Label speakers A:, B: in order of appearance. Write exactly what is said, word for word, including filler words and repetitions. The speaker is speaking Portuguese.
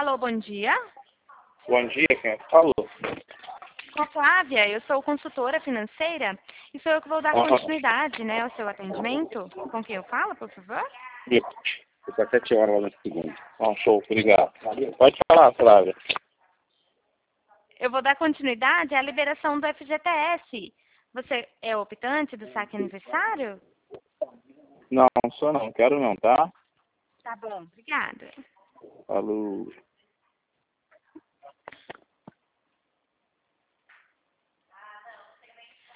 A: Alô, bom dia.
B: Bom dia, quem falou?
A: Com a Flávia, eu sou consultora financeira e sou eu que vou dar
B: Aham.
A: continuidade, né, ao seu atendimento. Com quem eu falo, por favor?
B: Fica sete horas lá no segundo. Não, show, obrigado. Pode falar, Flávia.
A: Eu vou dar continuidade à liberação do F G T S. Você é optante do saque aniversário?
B: Não, sou não, quero não, tá?
A: Tá bom, obrigada.
B: Falou.